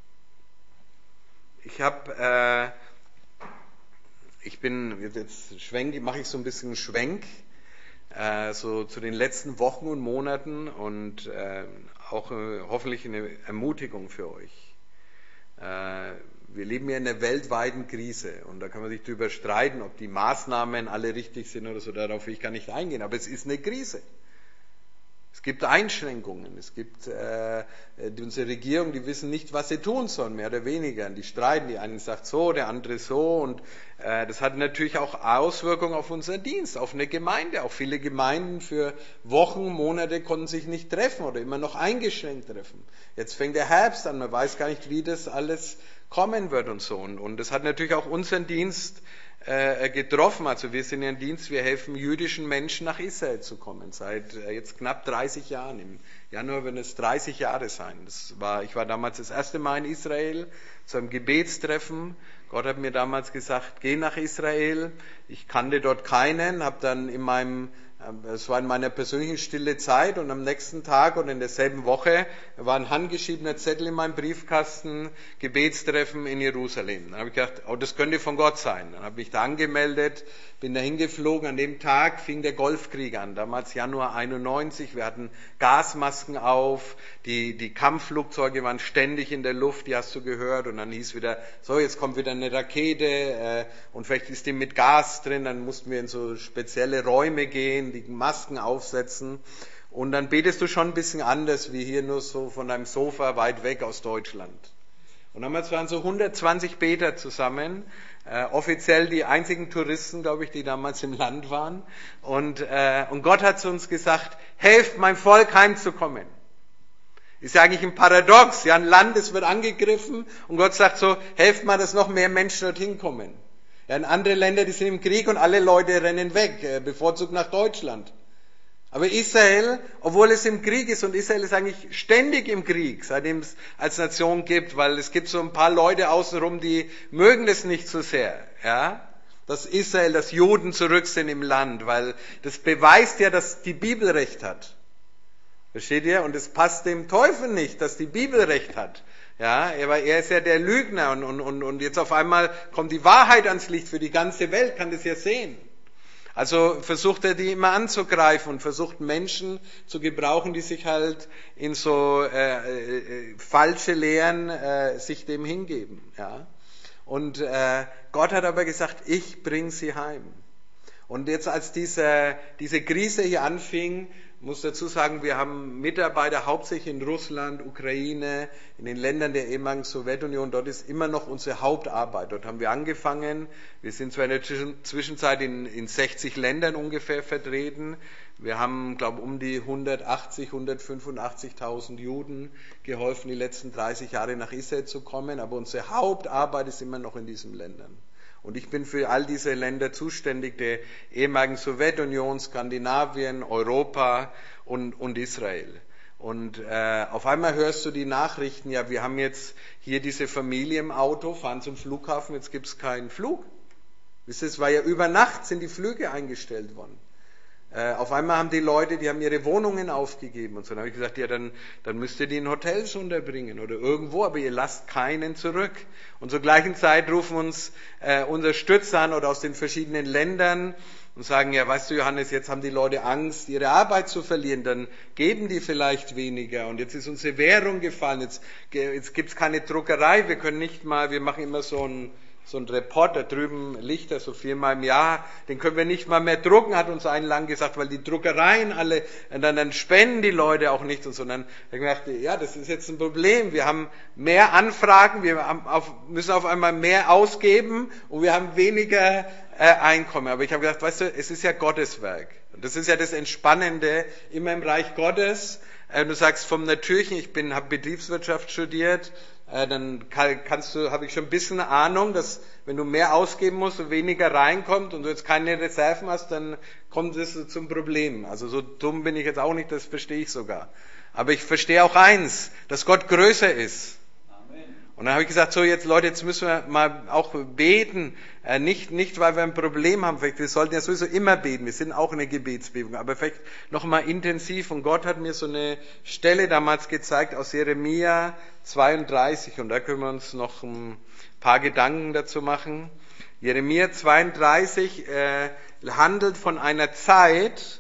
Ich habe, äh, ich bin, jetzt schwenk, mache ich so ein bisschen einen Schwenk. äh, so zu den letzten Wochen und Monaten und äh, auch äh, hoffentlich eine Ermutigung für euch. Äh, wir leben ja in einer weltweiten Krise und da kann man sich darüber streiten, ob die Maßnahmen alle richtig sind oder so, darauf will ich gar nicht eingehen, aber es ist eine Krise. Es gibt Einschränkungen, es gibt äh, die, unsere Regierung, die wissen nicht, was sie tun sollen, mehr oder weniger. Die streiten, die einen sagt so, der andere so und äh, das hat natürlich auch Auswirkungen auf unseren Dienst, auf eine Gemeinde. Auch viele Gemeinden für Wochen, Monate konnten sich nicht treffen oder immer noch eingeschränkt treffen. Jetzt fängt der Herbst an, man weiß gar nicht, wie das alles kommen wird und so. Und, und das hat natürlich auch unseren Dienst äh, getroffen. Also wir sind ja ein Dienst, wir helfen jüdischen Menschen nach Israel zu kommen. Seit äh, jetzt knapp dreißig Jahren. Im Januar werden es dreißig Jahre sein. Das war, ich war damals das erste Mal in Israel zu einem Gebetstreffen. Gott hat mir damals gesagt, geh nach Israel. Ich kannte dort keinen, habe dann in meinem Es war in meiner persönlichen stille Zeit und am nächsten Tag und in derselben Woche war ein handgeschriebener Zettel in meinem Briefkasten, Gebetstreffen in Jerusalem. Dann habe ich gedacht, oh, das könnte von Gott sein. Dann habe ich da angemeldet, bin da hingeflogen. An dem Tag fing der Golfkrieg an, damals Januar einundneunzig. Wir hatten Gasmasken auf, die, die Kampfflugzeuge waren ständig in der Luft, die hast du gehört. Und dann hieß wieder, so, jetzt kommt wieder eine Rakete äh, und vielleicht ist die mit Gas drin. Dann mussten wir in so spezielle Räume gehen, die Masken aufsetzen und dann betest du schon ein bisschen anders wie hier nur so von deinem Sofa weit weg aus Deutschland. Und damals waren so hundertzwanzig Beter zusammen, äh, offiziell die einzigen Touristen, glaube ich, die damals im Land waren. Und, äh, und Gott hat zu uns gesagt, helft mein Volk heimzukommen. Ist ja eigentlich ein Paradox, ja, ein Land, es wird angegriffen und Gott sagt so, helft mal, dass noch mehr Menschen dorthin kommen. Ja, in andere Länder, die sind im Krieg und alle Leute rennen weg, bevorzugt nach Deutschland. Aber Israel, obwohl es im Krieg ist, und Israel ist eigentlich ständig im Krieg, seitdem es als Nation gibt, weil es gibt so ein paar Leute außenrum, die mögen das nicht so sehr, ja, dass Israel, dass Juden zurück sind im Land, weil das beweist ja, dass die Bibel recht hat. Versteht ihr? Und es passt dem Teufel nicht, dass die Bibel recht hat. Ja, aber er ist ja der Lügner und, und, und, und jetzt auf einmal kommt die Wahrheit ans Licht für die ganze Welt, kann das ja sehen. Also versucht er die immer anzugreifen und versucht Menschen zu gebrauchen, die sich halt in so äh, äh, falsche Lehren äh, sich dem hingeben. Ja. Und äh, Gott hat aber gesagt, ich bringe sie heim. Und jetzt als diese, diese Krise hier anfing, muss dazu sagen, wir haben Mitarbeiter hauptsächlich in Russland, Ukraine, in den Ländern der ehemaligen Sowjetunion. Dort ist immer noch unsere Hauptarbeit. Dort haben wir angefangen. Wir sind zwar in der Zwischenzeit in, in sechzig Ländern ungefähr vertreten. Wir haben, glaube ich, um die hundertachtzig, hundertfünfundachtzigtausend Juden geholfen, die letzten dreißig Jahre nach Israel zu kommen. Aber unsere Hauptarbeit ist immer noch in diesen Ländern. Und ich bin für all diese Länder zuständig, der ehemaligen Sowjetunion, Skandinavien, Europa und, und Israel. Und äh, auf einmal hörst du die Nachrichten, ja, wir haben jetzt hier diese Familie im Auto, fahren zum Flughafen, jetzt gibt es keinen Flug. Wisst ihr, es war ja über Nacht, sind die Flüge eingestellt worden. Äh, auf einmal haben die Leute, die haben ihre Wohnungen aufgegeben und so. Dann habe ich gesagt, ja, dann, dann müsst ihr die in Hotels unterbringen oder irgendwo, aber ihr lasst keinen zurück. Und zur gleichen Zeit rufen uns äh, Unterstützer an oder aus den verschiedenen Ländern und sagen, ja, weißt du, Johannes, jetzt haben die Leute Angst, ihre Arbeit zu verlieren, dann geben die vielleicht weniger. Und jetzt ist unsere Währung gefallen, jetzt, jetzt gibt es keine Druckerei, wir können nicht mal, wir machen immer so ein So ein Report, da drüben liegt er so viermal im Jahr, den können wir nicht mal mehr drucken, hat uns einen lang gesagt, weil die Druckereien alle, und dann, dann spenden die Leute auch nicht und so. Und dann habe ich gedacht, ja, das ist jetzt ein Problem. Wir haben mehr Anfragen, wir haben auf, müssen auf einmal mehr ausgeben und wir haben weniger äh, Einkommen. Aber ich habe gedacht, weißt du, es ist ja Gottes Werk. Und das ist ja das Entspannende, immer im Reich Gottes. Äh, du sagst vom Natürlichen, ich bin, habe Betriebswirtschaft studiert, dann kannst du, habe ich schon ein bisschen Ahnung, dass wenn du mehr ausgeben musst und weniger reinkommt und du jetzt keine Reserven hast, dann kommt es zum Problem. Also so dumm bin ich jetzt auch nicht, das verstehe ich sogar. Aber ich verstehe auch eins, dass Gott größer ist. Und dann habe ich gesagt, so jetzt Leute, jetzt müssen wir mal auch beten, äh, nicht, nicht weil wir ein Problem haben, vielleicht, wir sollten ja sowieso immer beten, wir sind auch in der Gebetsbewegung, aber vielleicht noch mal intensiv. Und Gott hat mir so eine Stelle damals gezeigt aus Jeremia zweiunddreißig und da können wir uns noch ein paar Gedanken dazu machen. Jeremia zweiunddreißig äh, handelt von einer Zeit,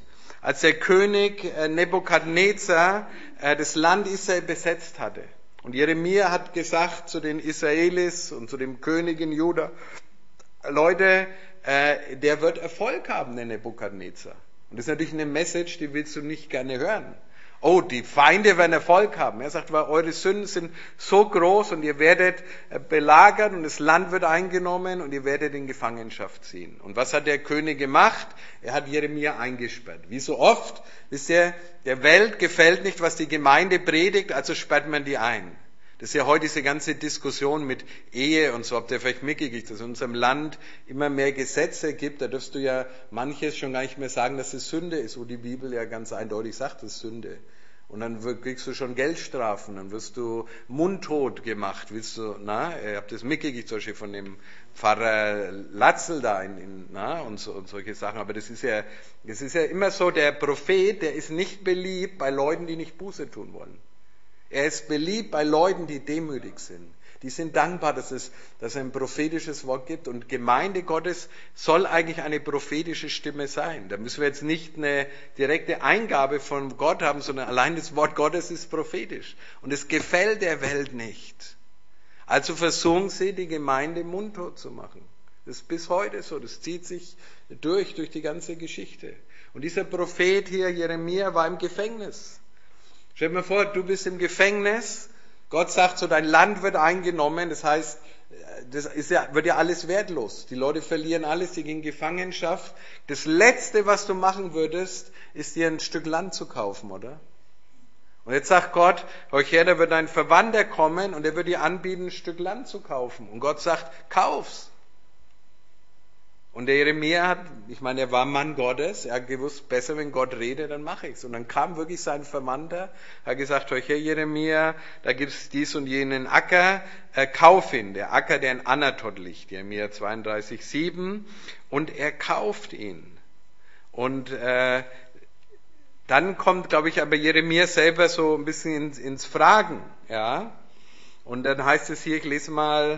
als der König Nebukadnezar das Land Israel besetzt hatte. Und Jeremia hat gesagt zu den Israelis und zu dem König in Juda, Leute, der wird Erfolg haben, der Nebukadnezar. Und das ist natürlich eine Message, die willst du nicht gerne hören. Oh, die Feinde werden Erfolg haben. Er sagt, weil eure Sünden sind so groß und ihr werdet belagert und das Land wird eingenommen und ihr werdet in Gefangenschaft ziehen. Und was hat der König gemacht? Er hat Jeremia eingesperrt. Wie so oft, wisst ihr, der Welt gefällt nicht, was die Gemeinde predigt, also sperrt man die ein. Das ist ja heute diese ganze Diskussion mit Ehe und so, habt ihr vielleicht mitgekriegt, dass es in unserem Land immer mehr Gesetze gibt, da darfst du ja manches schon gar nicht mehr sagen, dass es Sünde ist, wo die Bibel ja ganz eindeutig sagt, es ist Sünde. Und dann kriegst du schon Geldstrafen, dann wirst du mundtot gemacht, willst du, na, ihr habt das mitgekriegt, zum Beispiel von dem Pfarrer Latzel da in, in na, und, so, und solche Sachen, aber das ist ja, das ist ja immer so, der Prophet, der ist nicht beliebt bei Leuten, die nicht Buße tun wollen. Er ist beliebt bei Leuten, die demütig sind. Die sind dankbar, dass es, dass es ein prophetisches Wort gibt. Und Gemeinde Gottes soll eigentlich eine prophetische Stimme sein. Da müssen wir jetzt nicht eine direkte Eingabe von Gott haben, sondern allein das Wort Gottes ist prophetisch. Und es gefällt der Welt nicht. Also versuchen sie, die Gemeinde mundtot zu machen. Das ist bis heute so. Das zieht sich durch, durch die ganze Geschichte. Und dieser Prophet hier, Jeremia, war im Gefängnis. Stell dir mal vor, du bist im Gefängnis, Gott sagt so, dein Land wird eingenommen, das heißt, das ist ja, wird ja alles wertlos. Die Leute verlieren alles, sie gehen in Gefangenschaft. Das Letzte, was du machen würdest, ist dir ein Stück Land zu kaufen, oder? Und jetzt sagt Gott, euch her, da wird ein Verwandter kommen und er wird dir anbieten, ein Stück Land zu kaufen. Und Gott sagt, kauf's. Und der Jeremia hat, ich meine, er war Mann Gottes, er hat gewusst, besser, wenn Gott redet, dann mache ich's. Und dann kam wirklich sein Verwandter, hat gesagt, euch her Jeremia, da gibt's dies und jenen Acker, äh, kauf ihn, der Acker, der in Anatot liegt, Jeremia zweiunddreißig, sieben, und er kauft ihn. Und äh, dann kommt, glaube ich, aber Jeremia selber so ein bisschen ins, ins Fragen, ja. Und dann heißt es hier, ich lese mal,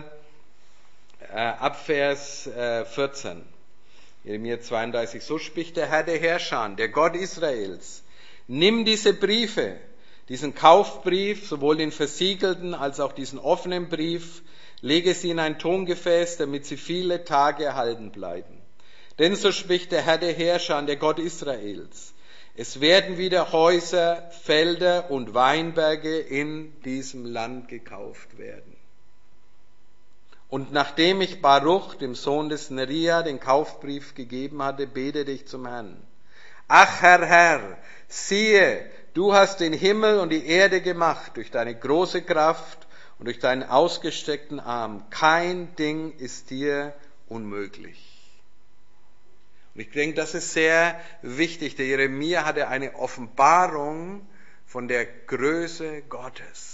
ab Vers vierzehn, Jeremia zweiunddreißig, so spricht der Herr der Herrscher, der Gott Israels, nimm diese Briefe, diesen Kaufbrief, sowohl den versiegelten als auch diesen offenen Brief, lege sie in ein Tongefäß, damit sie viele Tage erhalten bleiben. Denn so spricht der Herr der Herrscher, der Gott Israels, es werden wieder Häuser, Felder und Weinberge in diesem Land gekauft werden. Und nachdem ich Baruch, dem Sohn des Neria, den Kaufbrief gegeben hatte, betete ich zum Herrn. Ach Herr, Herr, siehe, du hast den Himmel und die Erde gemacht durch deine große Kraft und durch deinen ausgestreckten Arm. Kein Ding ist dir unmöglich. Und ich denke, das ist sehr wichtig. Der Jeremia hatte eine Offenbarung von der Größe Gottes.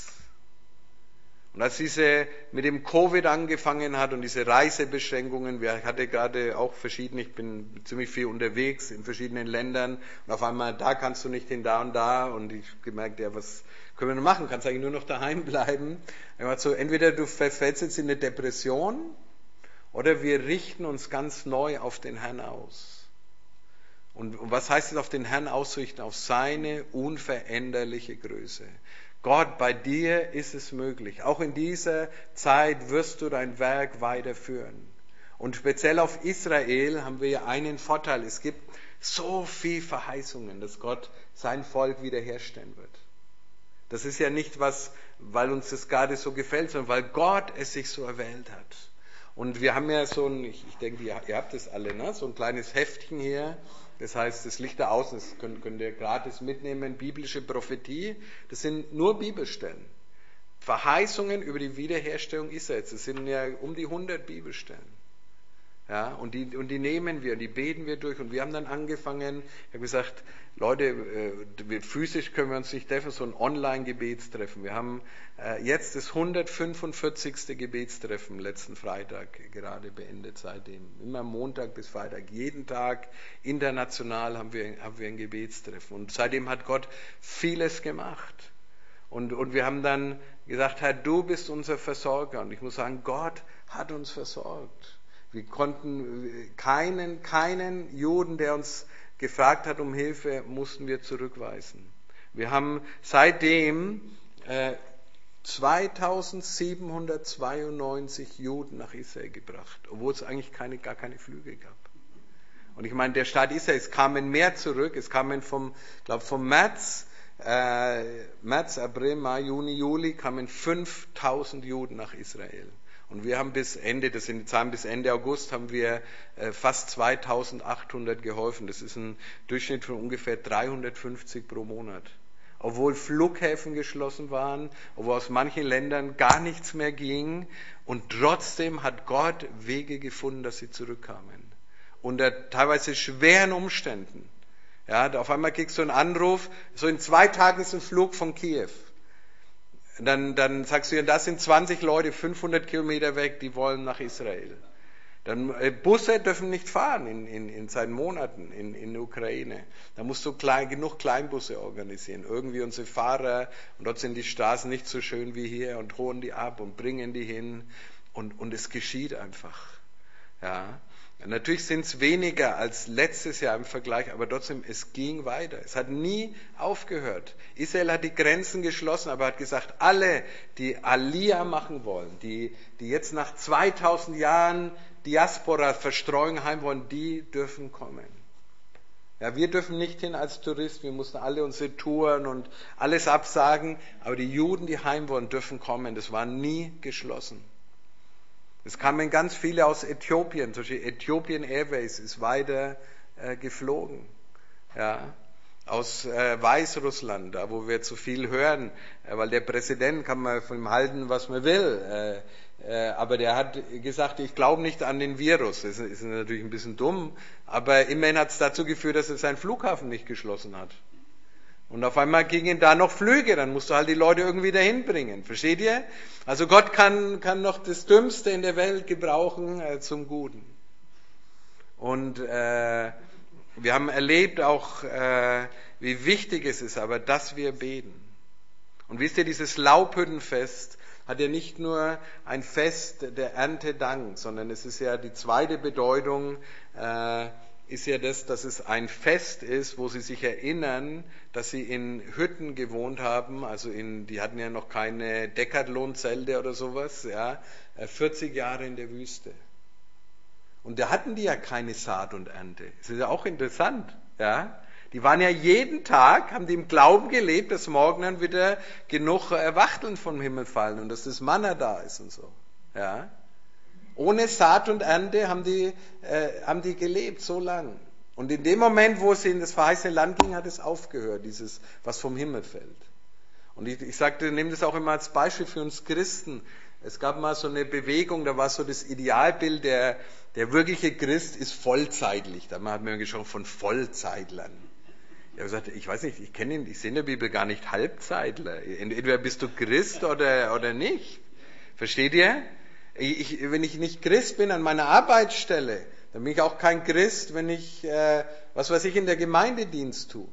Und als diese mit dem Covid angefangen hat und diese Reisebeschränkungen, wir hatten gerade auch verschiedene, ich bin ziemlich viel unterwegs in verschiedenen Ländern und auf einmal da kannst du nicht hin, da und da und ich gemerkt, ja, was können wir denn machen? Kannst eigentlich nur noch daheim bleiben. So, entweder du verfällst jetzt in eine Depression oder wir richten uns ganz neu auf den Herrn aus. Und, und was heißt es, auf den Herrn auszurichten? Auf seine unveränderliche Größe. Gott, bei dir ist es möglich. Auch in dieser Zeit wirst du dein Werk weiterführen. Und speziell auf Israel haben wir ja einen Vorteil. Es gibt so viel Verheißungen, dass Gott sein Volk wiederherstellen wird. Das ist ja nicht was, weil uns das gerade so gefällt, sondern weil Gott es sich so erwählt hat. Und wir haben ja so ein, ich, ich denke, ihr, ihr habt das alle, ne? So ein kleines Heftchen hier. Das heißt, das liegt da außen, das könnt, könnt ihr gratis mitnehmen, biblische Prophetie. Das sind nur Bibelstellen. Verheißungen über die Wiederherstellung Israels. Das sind ja um die hundert Bibelstellen. Ja, und die, und die nehmen wir und die beten wir durch. Und wir haben dann angefangen, ich habe gesagt, Leute, äh, physisch können wir uns nicht treffen, so ein Online-Gebetstreffen. Wir haben äh, jetzt das hundertfünfundvierzigste Gebetstreffen letzten Freitag gerade beendet seitdem. Immer Montag bis Freitag, jeden Tag international haben wir, haben wir ein Gebetstreffen. Und seitdem hat Gott vieles gemacht. Und, und wir haben dann gesagt, Herr, du bist unser Versorger. Und ich muss sagen, Gott hat uns versorgt. Wir konnten keinen, keinen Juden, der uns gefragt hat um Hilfe, mussten wir zurückweisen. Wir haben seitdem äh, zweitausendsiebenhundertzweiundneunzig Juden nach Israel gebracht, obwohl es eigentlich keine, gar keine Flüge gab. Und ich meine, der Staat Israel, es kamen mehr zurück, es kamen vom, ich glaube vom März, äh, März, April, Mai, Juni, Juli, kamen fünftausend Juden nach Israel. Und wir haben bis Ende, das sind die Zahlen, bis Ende August haben wir äh, fast zweitausendachthundert geholfen. Das ist ein Durchschnitt von ungefähr dreihundertfünfzig pro Monat. Obwohl Flughäfen geschlossen waren, obwohl aus manchen Ländern gar nichts mehr ging. Und trotzdem hat Gott Wege gefunden, dass sie zurückkamen. Unter teilweise schweren Umständen. Ja, auf einmal kriegst du einen Anruf, so in zwei Tagen ist ein Flug von Kiew. Dann, dann sagst du, ja, das sind zwanzig Leute, fünfhundert Kilometer weg, die wollen nach Israel. Dann, äh, Busse dürfen nicht fahren in, in, in seit Monaten in, in der Ukraine. Da musst du klein, genug Kleinbusse organisieren. Irgendwie unsere Fahrer, und dort sind die Straßen nicht so schön wie hier, und holen die ab und bringen die hin. Und, und es geschieht einfach. Ja. Natürlich sind es weniger als letztes Jahr im Vergleich, aber trotzdem, es ging weiter. Es hat nie aufgehört. Israel hat die Grenzen geschlossen, aber hat gesagt, alle, die Aliyah machen wollen, die, die jetzt nach zweitausend Jahren Diaspora, Verstreuung heim wollen, die dürfen kommen. Ja, wir dürfen nicht hin als Tourist, wir mussten alle unsere Touren und alles absagen, aber die Juden, die heim wollen, dürfen kommen. Das war nie geschlossen. Es kamen ganz viele aus Äthiopien, zum Beispiel Ethiopian Airways ist weiter äh, geflogen. Ja, aus äh, Weißrussland, da wo wir zu viel hören, äh, weil der Präsident kann man von ihm halten, was man will. Äh, äh, aber der hat gesagt, ich glaube nicht an den Virus. Das ist natürlich ein bisschen dumm, aber immerhin hat es dazu geführt, dass er seinen Flughafen nicht geschlossen hat. Und auf einmal gingen da noch Flüge, dann musst du halt die Leute irgendwie dahin bringen. Versteht ihr? Also Gott kann, kann noch das Dümmste in der Welt gebrauchen äh, zum Guten. Und äh, wir haben erlebt auch, äh, wie wichtig es ist, aber dass wir beten. Und wisst ihr, dieses Laubhüttenfest hat ja nicht nur ein Fest der Erntedank, sondern es ist ja die zweite Bedeutung, äh, ist ja das, dass es ein Fest ist, wo sie sich erinnern, dass sie in Hütten gewohnt haben, also in, die hatten ja noch keine Decathlon-Zelte oder sowas, ja, vierzig Jahre in der Wüste. Und da hatten die ja keine Saat und Ernte. Das ist ja auch interessant, ja. Die waren ja jeden Tag, haben die im Glauben gelebt, dass morgen dann wieder genug Wachteln vom Himmel fallen und dass das Manna da ist und so, ja. Ohne Saat und Ernte haben die, äh, haben die gelebt, so lang. Und in dem Moment, wo sie in das verheißene Land ging, hat es aufgehört, dieses, was vom Himmel fällt. Und ich, ich sagte, nehme das auch immer als Beispiel für uns Christen. Es gab mal so eine Bewegung, da war so das Idealbild, der, der wirkliche Christ ist vollzeitlich. Da hat man gesprochen von Vollzeitlern. Ich habe gesagt, ich weiß nicht, ich kenne ihn, ich sehe in der Bibel gar nicht Halbzeitler. Entweder bist du Christ oder, oder nicht. Versteht ihr? Ich, wenn ich nicht Christ bin an meiner Arbeitsstelle, dann bin ich auch kein Christ, wenn ich, äh, was weiß ich, in der Gemeindedienst tue.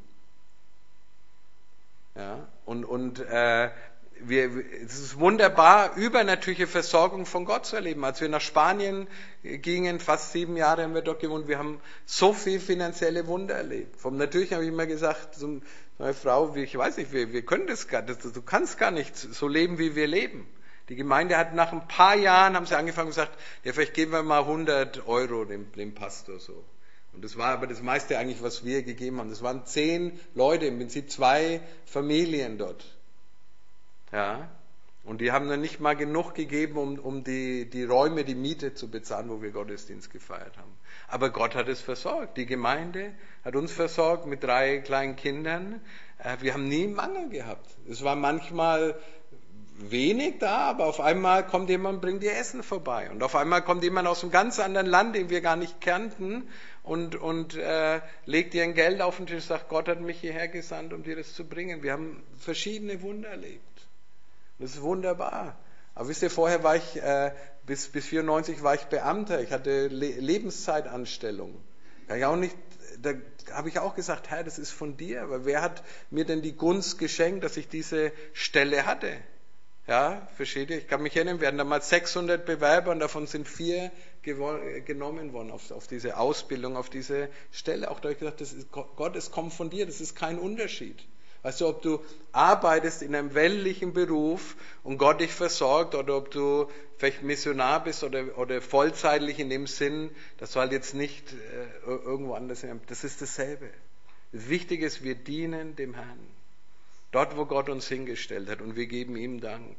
Ja, und und äh, wir, es ist wunderbar, übernatürliche Versorgung von Gott zu erleben. Als wir nach Spanien gingen, fast sieben Jahre haben wir dort gewohnt, wir haben so viel finanzielle Wunder erlebt. Vom Natürlichen habe ich immer gesagt, so eine Frau, ich weiß nicht, wir, wir können das gar nicht, du kannst gar nicht so leben, wie wir leben. Die Gemeinde hat nach ein paar Jahren, haben sie angefangen und gesagt, ja, vielleicht geben wir mal hundert Euro dem, dem Pastor so. Und das war aber das meiste eigentlich, was wir gegeben haben. Das waren zehn Leute, im Prinzip zwei Familien dort. Ja. Und die haben dann nicht mal genug gegeben, um, um die, die Räume, die Miete zu bezahlen, wo wir Gottesdienst gefeiert haben. Aber Gott hat es versorgt. Die Gemeinde hat uns versorgt mit drei kleinen Kindern. Wir haben nie Mangel gehabt. Es war manchmal wenig da, aber auf einmal kommt jemand und bringt dir Essen vorbei. Und auf einmal kommt jemand aus einem ganz anderen Land, den wir gar nicht kannten, und, und äh, legt dir ein Geld auf den Tisch und sagt, Gott hat mich hierher gesandt, um dir das zu bringen. Wir haben verschiedene Wunder erlebt. Das ist wunderbar. Aber wisst ihr, vorher war ich, äh, bis, bis vierundneunzig war ich Beamter. Ich hatte Le- Lebenszeitanstellung. Da, ich auch nicht, da habe ich auch gesagt, Herr, das ist von dir. Aber wer hat mir denn die Gunst geschenkt, dass ich diese Stelle hatte? Ja, versteht ihr? Ich kann mich erinnern, wir hatten damals sechshundert Bewerber und davon sind vier genommen worden auf, auf diese Ausbildung, auf diese Stelle. Auch da habe ich gesagt, das ist, Gott, es kommt von dir, das ist kein Unterschied. Weißt du, ob du arbeitest in einem weltlichen Beruf und Gott dich versorgt oder ob du vielleicht Missionar bist oder, oder vollzeitlich in dem Sinn, dass du halt jetzt nicht äh, irgendwo anders hin. Das ist dasselbe. Das Wichtige ist, wir dienen dem Herrn. Dort, wo Gott uns hingestellt hat und wir geben ihm Dank.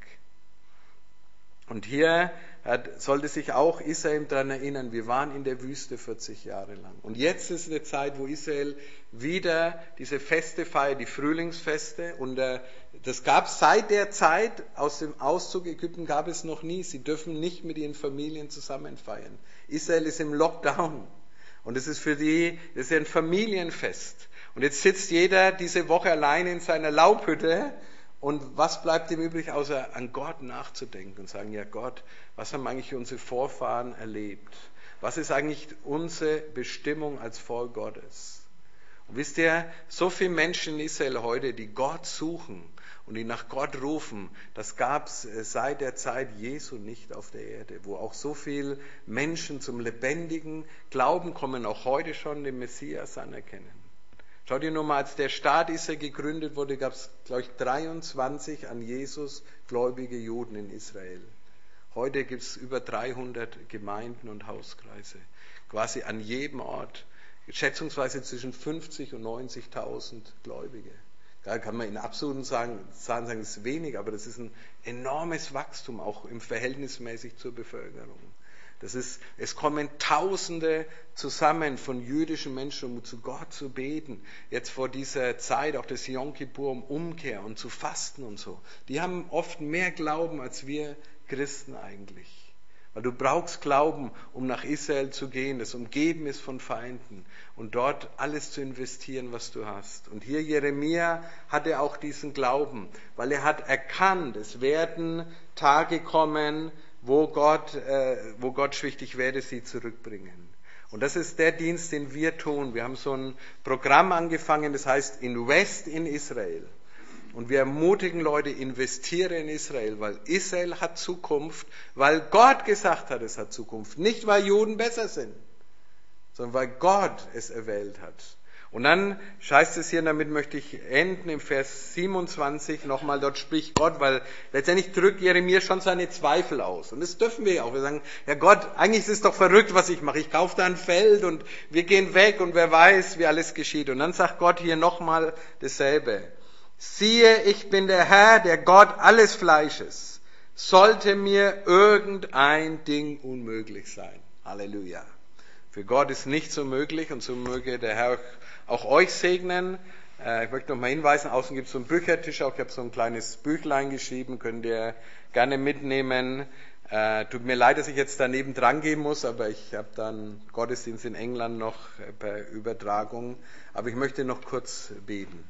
Und hier hat, sollte sich auch Israel daran erinnern, wir waren in der Wüste vierzig Jahre lang. Und jetzt ist eine Zeit, wo Israel wieder diese Feste feiert, die Frühlingsfeste. Und äh, das gab es seit der Zeit, aus dem Auszug Ägypten gab es noch nie. Sie dürfen nicht mit ihren Familien zusammen feiern. Israel ist im Lockdown. Und es ist für die, das ist ein Familienfest. Und jetzt sitzt jeder diese Woche alleine in seiner Laubhütte. Und was bleibt ihm übrig, außer an Gott nachzudenken und sagen, ja Gott, was haben eigentlich unsere Vorfahren erlebt? Was ist eigentlich unsere Bestimmung als Volk Gottes? Und wisst ihr, so viele Menschen in Israel heute, die Gott suchen und die nach Gott rufen, das gab es seit der Zeit Jesu nicht auf der Erde, wo auch so viele Menschen zum lebendigen Glauben kommen, auch heute schon den Messias anerkennen. Schau dir nur mal, als der Staat Israel gegründet wurde, gab es, glaube ich, dreiundzwanzig an Jesus gläubige Juden in Israel. Heute gibt es über dreihundert Gemeinden und Hauskreise. Quasi an jedem Ort. Schätzungsweise zwischen fünfzig und neunzigtausend Gläubige. Da kann man in absoluten Zahlen sagen, sagen, das ist wenig, aber das ist ein enormes Wachstum, auch im Verhältnismäßig zur Bevölkerung. Das ist, es kommen Tausende zusammen von jüdischen Menschen, um zu Gott zu beten. Jetzt vor dieser Zeit, auch des Yom Kippur, um Umkehr und zu fasten und so. Die haben oft mehr Glauben als wir Christen eigentlich. Weil du brauchst Glauben, um nach Israel zu gehen, das umgeben ist von Feinden und dort alles zu investieren, was du hast. Und hier Jeremia hatte auch diesen Glauben, weil er hat erkannt, es werden Tage kommen, wo Gott, äh, wo Gott schwört, ich werde sie zurückbringen. Und das ist der Dienst, den wir tun. Wir haben so ein Programm angefangen, das heißt Invest in Israel. Und wir ermutigen Leute, investiere in Israel, weil Israel hat Zukunft, weil Gott gesagt hat, es hat Zukunft. Nicht, weil Juden besser sind, sondern weil Gott es erwählt hat. Und dann heißt es hier, und damit möchte ich enden, im Vers siebenundzwanzig nochmal, dort spricht Gott, weil letztendlich drückt Jeremia schon seine Zweifel aus. Und das dürfen wir ja auch. Wir sagen, ja Gott, eigentlich ist es doch verrückt, was ich mache. Ich kaufe da ein Feld und wir gehen weg und wer weiß, wie alles geschieht. Und dann sagt Gott hier nochmal dasselbe. Siehe, ich bin der Herr, der Gott alles Fleisches. Sollte mir irgendein Ding unmöglich sein. Halleluja. Für Gott ist nichts unmöglich und so möge der Herr auch euch segnen. Ich möchte noch mal hinweisen, außen gibt es so einen Büchertisch, auch ich habe so ein kleines Büchlein geschrieben, könnt ihr gerne mitnehmen. Äh, tut mir leid, dass ich jetzt daneben dran gehen muss, aber ich habe dann Gottesdienst in England noch per Übertragung. Aber ich möchte noch kurz beten.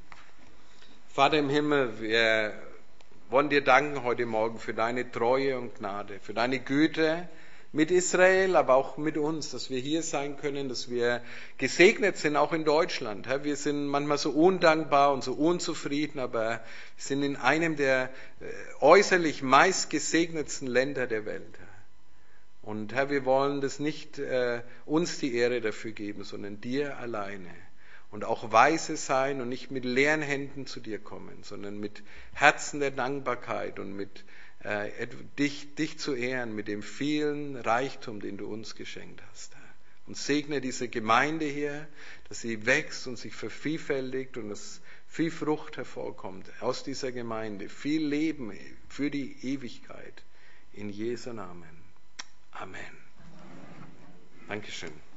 Vater im Himmel, wir wollen dir danken heute Morgen für deine Treue und Gnade, für deine Güte mit Israel, aber auch mit uns, dass wir hier sein können, dass wir gesegnet sind, auch in Deutschland. Wir sind manchmal so undankbar und so unzufrieden, aber wir sind in einem der äußerlich meist gesegnetsten Länder der Welt. Und Herr, wir wollen das nicht äh, uns die Ehre dafür geben, sondern dir alleine. Und auch weise sein und nicht mit leeren Händen zu dir kommen, sondern mit Herzen der Dankbarkeit und mit äh, dich, dich zu ehren, mit dem vielen Reichtum, den du uns geschenkt hast. Und segne diese Gemeinde hier, dass sie wächst und sich vervielfältigt und dass viel Frucht hervorkommt aus dieser Gemeinde, viel Leben für die Ewigkeit. In Jesu Namen. Amen. Dankeschön.